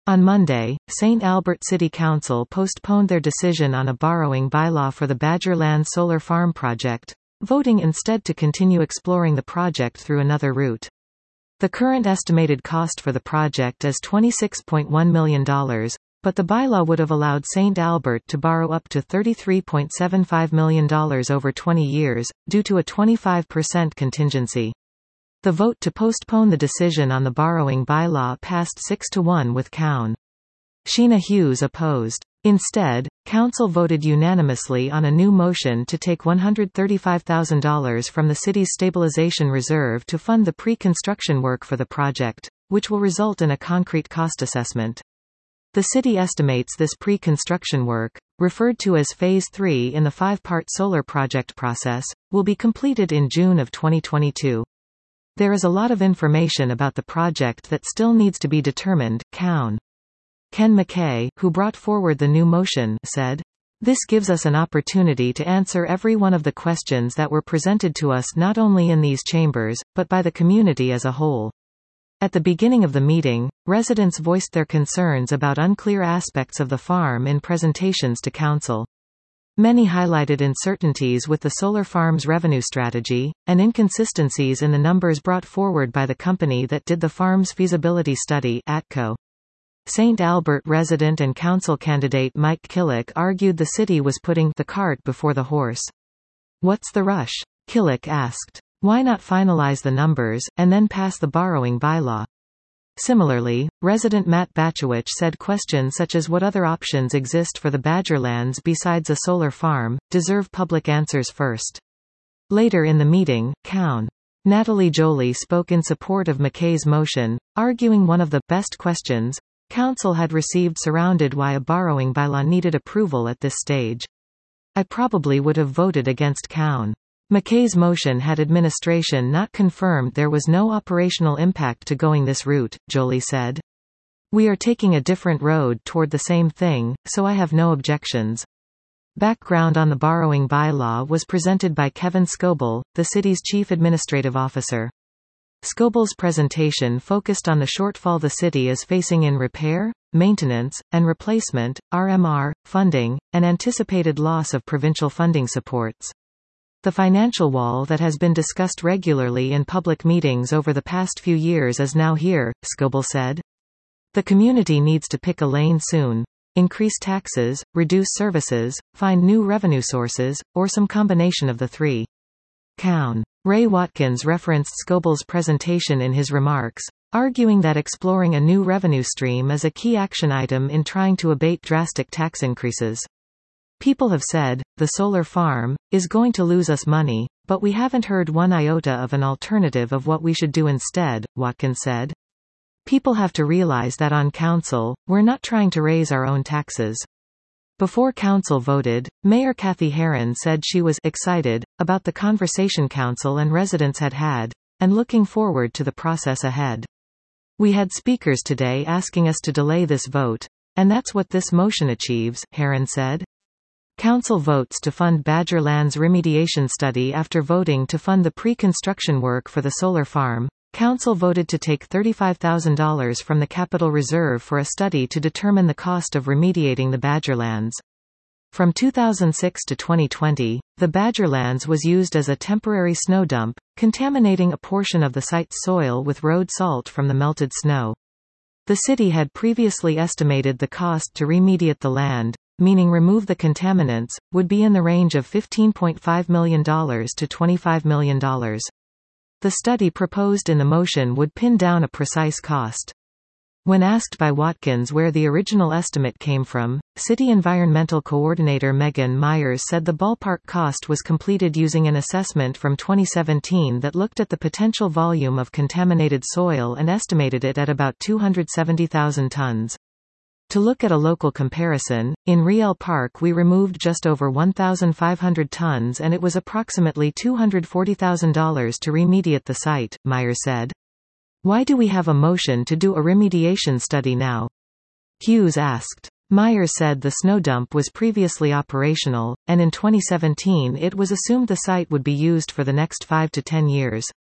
On Monday, St. Albert City Council postponed their decision on a borrowing bylaw for the Badgerlands Solar Farm project, voting instead to continue exploring the project through another route. The current estimated cost for the project is $26.1 million, but the bylaw would have allowed St. Albert to borrow up to $33.75 million over 20 years, due to a 25% contingency. The vote to postpone the decision on the borrowing bylaw passed 6-1 with Cown. Sheena Hughes opposed. Instead, Council voted unanimously on a new motion to take $135,000 from the city's stabilization reserve to fund the pre-construction work for the project, which will result in a concrete cost assessment. The city estimates this pre-construction work, referred to as Phase 3 in the 5-part solar project process, will be completed in June of 2022. There is a lot of information about the project that still needs to be determined, Cown. Ken McKay, who brought forward the new motion, said, "This gives us an opportunity to answer every one of the questions that were presented to us not only in these chambers, but by the community as a whole." At the beginning of the meeting, residents voiced their concerns about unclear aspects of the farm in presentations to Council. Many highlighted uncertainties with the solar farm's revenue strategy, and inconsistencies in the numbers brought forward by the company that did the farm's feasibility study, ATCO. St. Albert resident and council candidate Mike Killick argued the city was putting the cart before the horse. "What's the rush?" Killick asked. "Why not finalize the numbers, and then pass the borrowing bylaw?" Similarly, resident Matt Batchowicz said questions such as what other options exist for the Badgerlands besides a solar farm, deserve public answers first. Later in the meeting, Cown. Natalie Jolie spoke in support of McKay's motion, arguing one of the best questions Council had received surrounded why a borrowing bylaw needed approval at this stage. "I probably would have voted against Cown. McKay's motion had administration not confirmed there was no operational impact to going this route," Jolie said. "We are taking a different road toward the same thing, so I have no objections." Background on the borrowing bylaw was presented by Kevin Scoble, the city's chief administrative officer. Scoble's presentation focused on the shortfall the city is facing in repair, maintenance, and replacement, RMR, funding, and anticipated loss of provincial funding supports. "The financial wall that has been discussed regularly in public meetings over the past few years is now here," Scoble said. "The community needs to pick a lane soon. Increase taxes, reduce services, find new revenue sources, or some combination of the three." Cown. Ray Watkins referenced Scoble's presentation in his remarks, arguing that exploring a new revenue stream is a key action item in trying to abate drastic tax increases. "People have said, the solar farm is going to lose us money, but we haven't heard one iota of an alternative of what we should do instead," Watkins said. "People have to realize that on Council, we're not trying to raise our own taxes." Before Council voted, Mayor Kathy Heron said she was excited about the conversation Council and residents had, and looking forward to the process ahead. "We had speakers today asking us to delay this vote, and that's what this motion achieves," Heron said. Council votes to fund Badgerlands remediation study. After voting to fund the pre-construction work for the solar farm, Council voted to take $35,000 from the capital reserve for a study to determine the cost of remediating the Badgerlands. From 2006 to 2020, the Badgerlands was used as a temporary snow dump, contaminating a portion of the site's soil with road salt from the melted snow. The city had previously estimated the cost to remediate the land, meaning remove the contaminants, would be in the range of $15.5 million to $25 million. The study proposed in the motion would pin down a precise cost. When asked by Watkins where the original estimate came from, City Environmental Coordinator Megan Myers said the ballpark cost was completed using an assessment from 2017 that looked at the potential volume of contaminated soil and estimated it at about 270,000 tons. To look at a local comparison, in Riel Park we removed just over 1,500 tons and it was approximately $240,000 to remediate the site, Myers said. "Why do we have a motion to do a remediation study now?" Hughes asked. Myers said the snow dump was previously operational, and in 2017 it was assumed the site would be used for the next 5 to 10 years.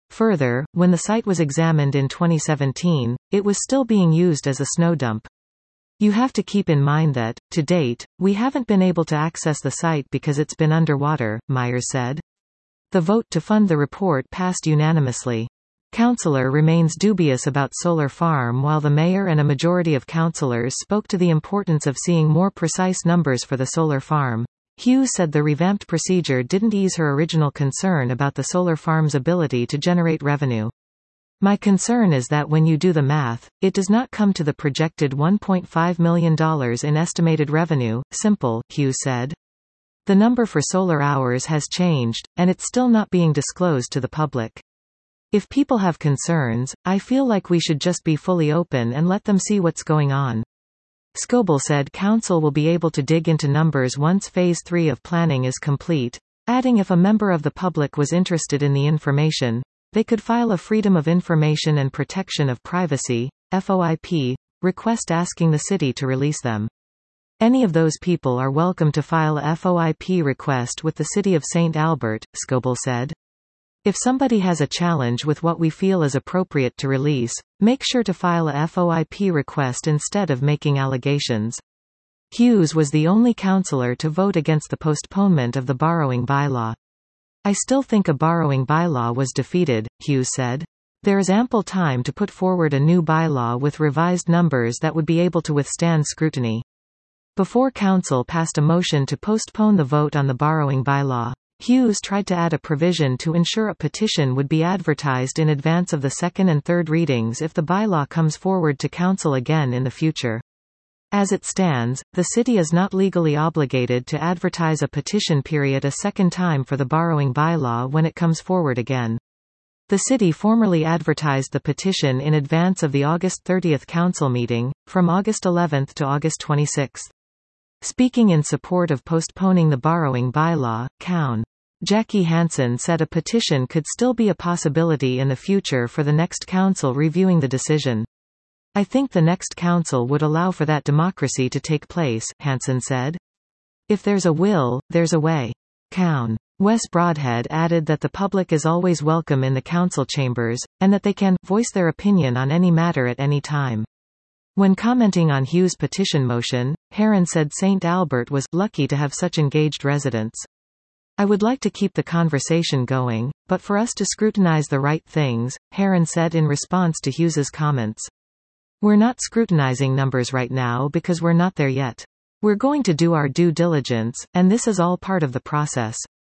Further, when the site was examined in 2017, it was still being used as a snow dump. You have to keep in mind that, to date, we haven't been able to access the site because it's been underwater, Myers said. The vote to fund the report passed unanimously. Councillor remains dubious about solar farm, while the mayor and a majority of councillors spoke to the importance of seeing more precise numbers for the solar farm. Hughes said the revamped procedure didn't ease her original concern about the solar farm's ability to generate revenue. My concern is that when you do the math, it does not come to the projected $1.5 million in estimated revenue. Simple, Hughes said. The number for solar hours has changed, and it's still not being disclosed to the public. If people have concerns, I feel like we should just be fully open and let them see what's going on. Scoble said council will be able to dig into numbers once Phase 3 of planning is complete, adding if a member of the public was interested in the information, they could file a Freedom of Information and Protection of Privacy (FOIP) request asking the city to release them. Any of those people are welcome to file a FOIP request with the City of St. Albert, Scoble said. If somebody has a challenge with what we feel is appropriate to release, make sure to file a FOIP request instead of making allegations. Hughes was the only councillor to vote against the postponement of the borrowing bylaw. I still think a borrowing bylaw was defeated, Hughes said. There is ample time to put forward a new bylaw with revised numbers that would be able to withstand scrutiny. Before council passed a motion to postpone the vote on the borrowing bylaw, Hughes tried to add a provision to ensure a petition would be advertised in advance of the second and third readings if the bylaw comes forward to council again in the future. As it stands, the city is not legally obligated to advertise a petition period a second time for the borrowing bylaw when it comes forward again. The city formally advertised the petition in advance of the August 30 council meeting, from August 11 to August 26. Speaking in support of postponing the borrowing bylaw, Coun. Jackie Hansen said a petition could still be a possibility in the future for the next council reviewing the decision. I think the next council would allow for that democracy to take place, Hansen said. If there's a will, there's a way. Coun. Wes Broadhead added that the public is always welcome in the council chambers, and that they can voice their opinion on any matter at any time. When commenting on Hughes' petition motion, Heron said St. Albert was lucky to have such engaged residents. I would like to keep the conversation going, but for us to scrutinize the right things, Heron said in response to Hughes's comments. We're not scrutinizing numbers right now because we're not there yet. We're going to do our due diligence, and this is all part of the process.